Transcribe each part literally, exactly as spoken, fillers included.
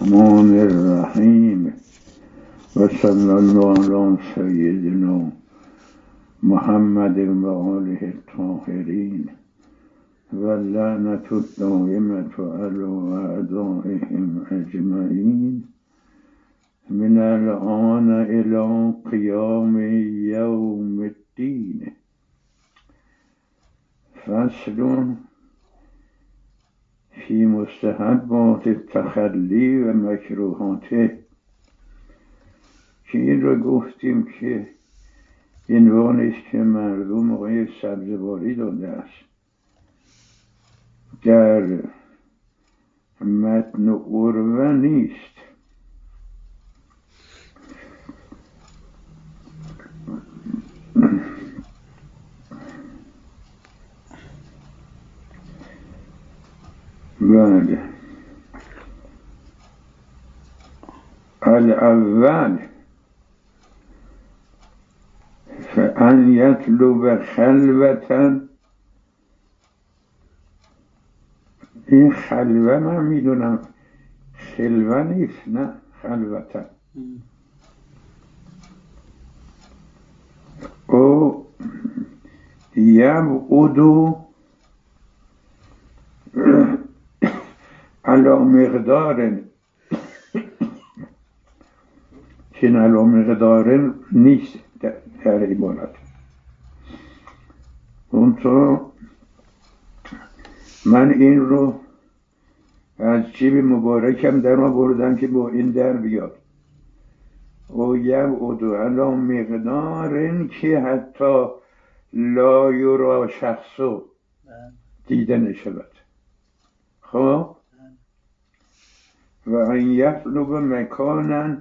الرحمن الرحیم و صلی الله علی سیدنا محمد و آله الطاهرین و لعنت الدائمة علی اعدائهم اجمعین من الآن الی قیام یوم الدین. فصل فی مستحبات التخلی و مکروهاته، که این رو گفتیم که عنوانی است که مردم آقای سبزواری داده است. در متن عروه نیست. بله، الاول فان یطلب خلوة، این خلوه من میدونم خلوه نیست، نه خلوة. او یبعد علی مقدار، که علی مقدار نیست در عبارت. اون تو من این رو از جیب مبارکم در آوردم که با این در بیاد. او یبعد علی مقدار که حتی لا یرا شخصو، دیده نشود. خب و ان یطلب مکانا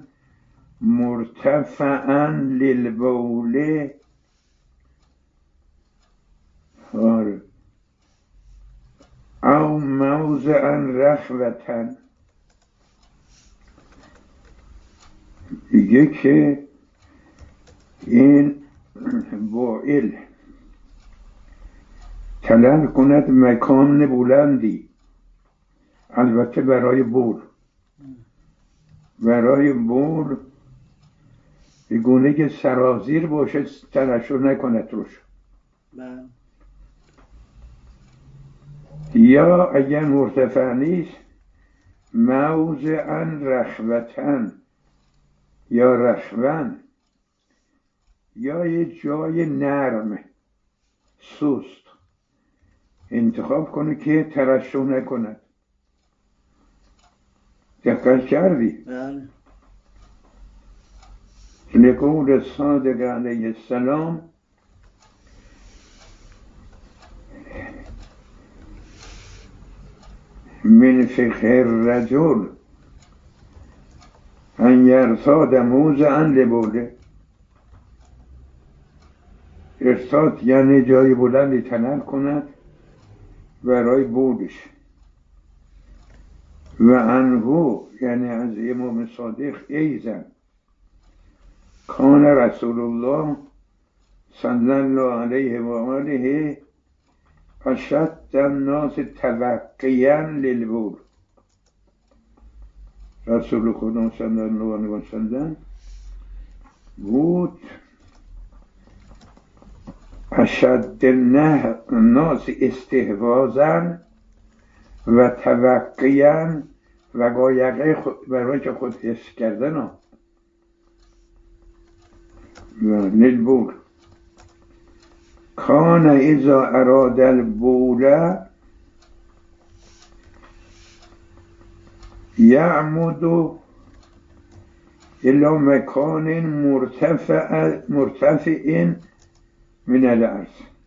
مرتفعا للبول، او موضعا رخوة، دیگه که این بائل طلب کند مکان بلندی، البته برای بول، برای بول بگونه که سرازیر باشه، ترشح نکند روش. یا اگر مرتفع نیست موضعا رخوة یا رخوة، یا یه جای نرم سوست انتخاب کنه که ترشح نکند. دقت کردی؟ بله. لقول صادق علیه السلام من فقه الرجل ان یرتاد موضعا لبوله. ارتاد یعنی جای بلندی طلب کند برای بولش. و عنه یعنی از امام صادق ایضا کان رسول الله صلی الله علیه و آله اشد الناس توقیا للبول. رسول خدا صلی الله علیه و سلم بود اشد الناس استحواذا و توقیا و قایقه برای که خود حس کردن ها للبول. کان اذا اراد البول یعمد الى مکان مرتفع مرتفع من الارض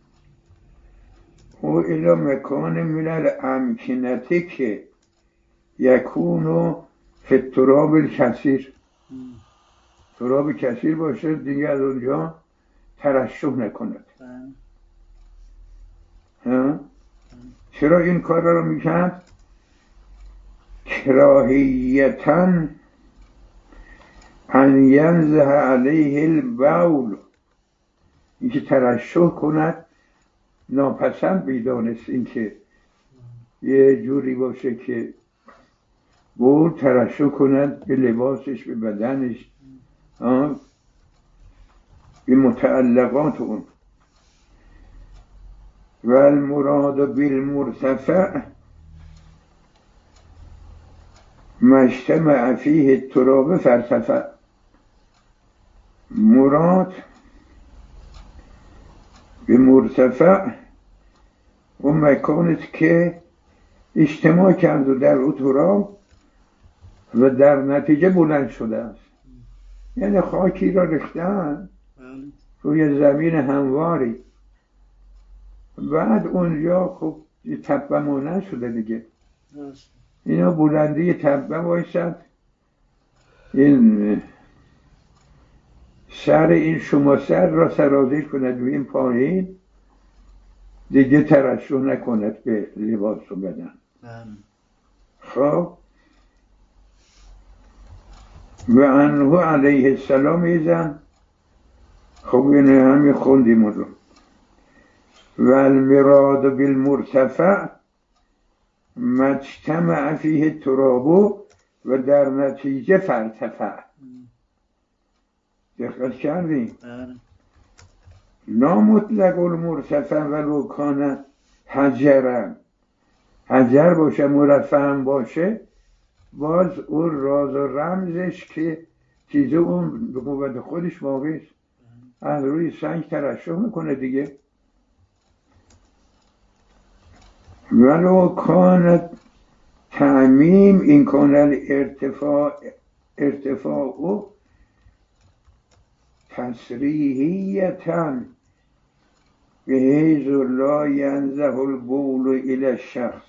و الى مکان من الامکنه که یکونو فی التراب الکثیر، تراب کثیر باشه دیگه از اونجا ترشح نکند. ها؟ چرا این کار رو میکرد؟ کراهیتا ان ینزه علیه البول، اینکه ترشح کند ناپسند بیدانست، اینکه یه جوری باشه که بول ترشح کند به لباسش، به بدنش، به متعلقات اون. و المراد بالمرتفع ما اجتمع فیه التراب فارتفع. مراد به مرتفع اون مکانت که اجتماع کرد در او تراب و در نتیجه بلند شده است. یعنی خاکی را ریختن روی زمین همواری، بعد اونجا خب تپه مانند شده دیگه. اینا بلندی تپه باشد، این سر این شما سر را سرازیر کند و این پایین دیگه ترشح نکند به لباس و بدن. خب و عنه علیه السلام ایزن. خب این همی خوندیم رو. و المراد بالمرتفع ما اجتمع فیه التراب و در نتیجه فارتفع. دقت کردیم؟ لا مطلق المرتفع ولو کان حجرا. حجر باشه، مرفع باشه، باز اون راز و رمزش که چیز اون به قوت خودش واقعی است، از روی سنگ ترشح میکنه دیگه. ولو کان تعمیم این کان ارتفاع ارتفاع او تصریحیتا به حیث لا ینزه البول الی الشخص.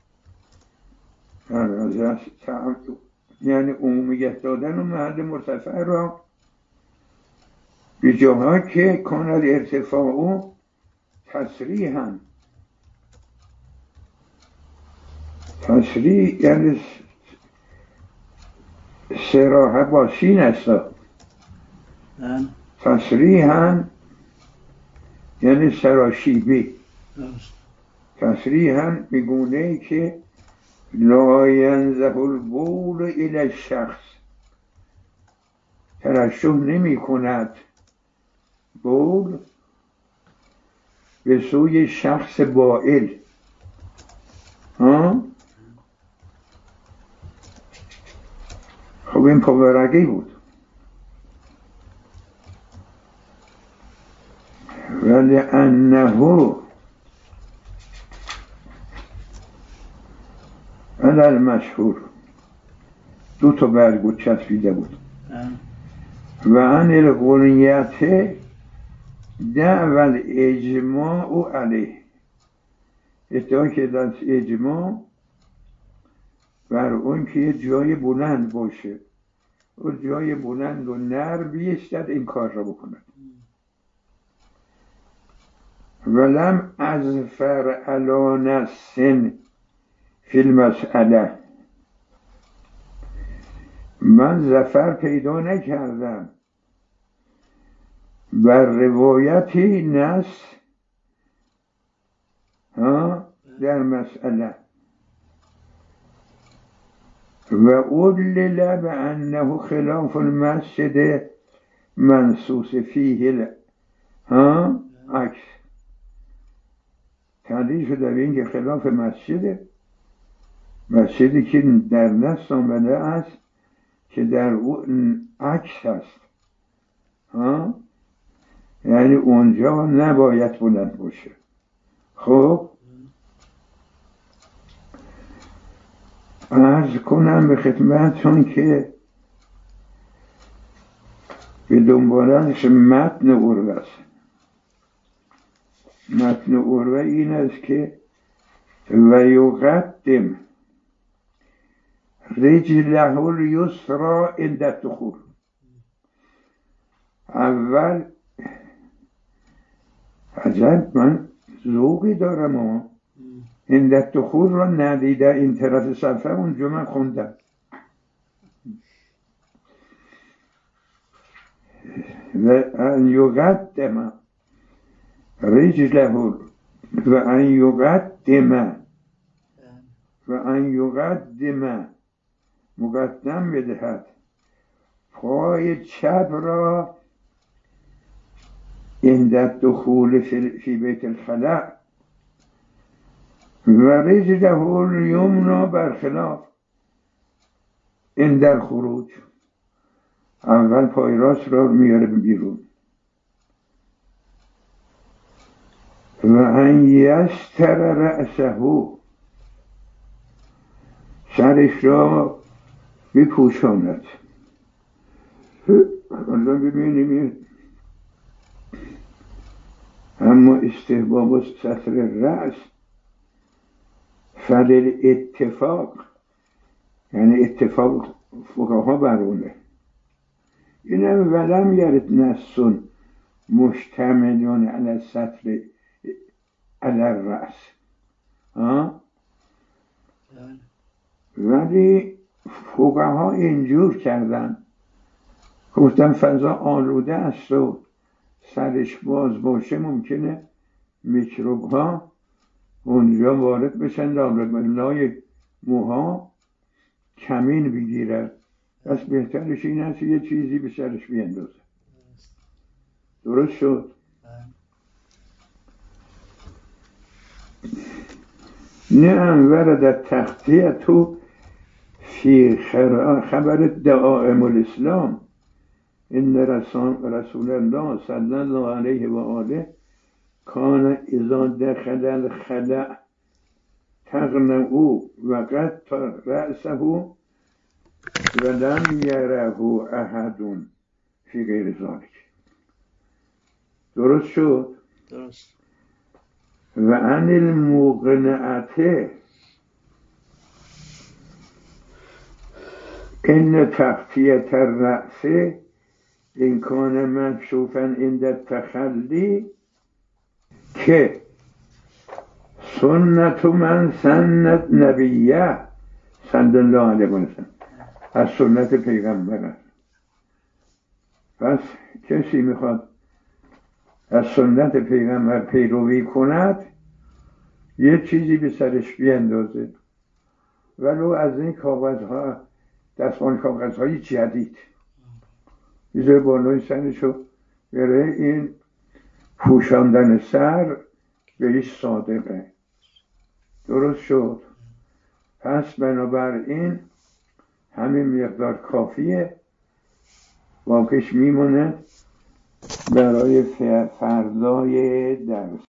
یعنی عمومیت دادن و محل مرتفع را به جاها که کانال ارتفاع او تصریحا، تصریح یعنی صراحه با سین است، تصریحا یعنی سراشیبی، تصریحا بگونه که لا ینزه البول الی الشخص، ترشح نمی کند بول به سوی شخص بائل. ها خب این پاورقی بود. ولی انه علل مشهور دو تا برگو چسبیده بود. و عن الغنیت دعوال اجماع علیه، ادعا که در اجماع بر اون که یه جای بلند باشه، اون جای بلند و نر بیستد این کار را بکند. ولم ازفر علی نص فی المسئله، من ظفر پیدا نکردم بر روایتی نص ها در مسئله. و اولل بانه خلاف المسجد منصوص فیه ها عکس، تعدیل شده به این که خلاف مسجد، مسجدی که در نص آمده است که در اون عکس هست، ها یعنی اونجا نباید بلند باشه. خب عرض کنم به خدمتتون که به دنبالش متن عروه است. متن عروه این است که و یقدم رجله الیسری عند الدخول، اول عجب من ذوقی دارم اما عند الدخول را ندیده، این طرف صفحه اونجا من خوندم. و ان یقدم رجله و ان یقدم و ان یقدم مقدم بدهد. پای چپ را عند الدخول فی بیت الخلاء و رجله الیمنی برخلاف عند الخروج. اول پای راست را میاره بیرون. و ان یستر رأسه، سرش را بپوشاند. حالا ببینیم اما استحباب ستر رأس فضل اتفاق، یعنی اتفاق فقها برونه. اینم ولم یرد نسون مشتملون علی ستر علی الرأس، ولی فقها اینجور کردن، گفتن فضا آلوده است و سرش باز باشه ممکنه میکروب ها اونجا وارد بشن، لای موها کمین بگیره. پس بهترش این هست یه چیزی به سرش بیندازه. درست شد؟ نعم ورد تغطیة فی خبر دعائم الاسلام ان رسول الله صلی الله علیه و آله کان اذا دخل الخلاء تغنوا وقد رأسه ولم یره احد فی غیر ذلک. درست شد؟ درست. و عن المقنعه ان تغطیة الرأس این کان مکشوفا عند التخلی که سنت من سنت نبیه صلی الله علیه و سلم، از سنت پیغمبر است. پس کسی میخواد از سنت پیغمبر پیروی کند یه چیزی به سرش بیندازه، ولو از این کاغذها، دستمال کاغذهای جدید بیزه بالای سرشو بره. این پوشاندن سر بهش صادقه. درست شد؟ پس بنابراین همین مقدار کافیه، واقعش میمونه برای فردای درس.